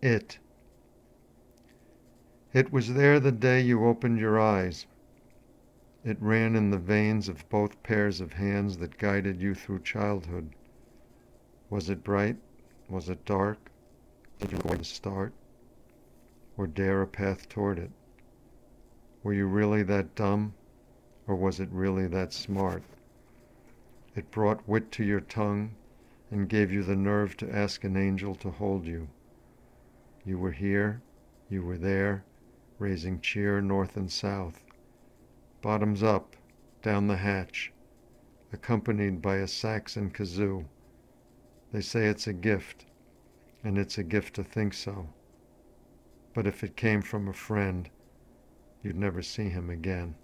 It. It was there the day you opened your eyes. It ran in the veins of both pairs of hands that guided you through childhood. Was it bright? Was it dark? Did you know where to start? Or dare a path toward it? Were you really that dumb? Or was it really that smart? It brought wit to your tongue and gave you the nerve to ask an angel to hold you. You were here, you were there, raising cheer north and south. Bottoms up, down the hatch, accompanied by a sax and kazoo. They say it's a gift, and it's a gift to think so. But if it came from a friend, you'd never see him again.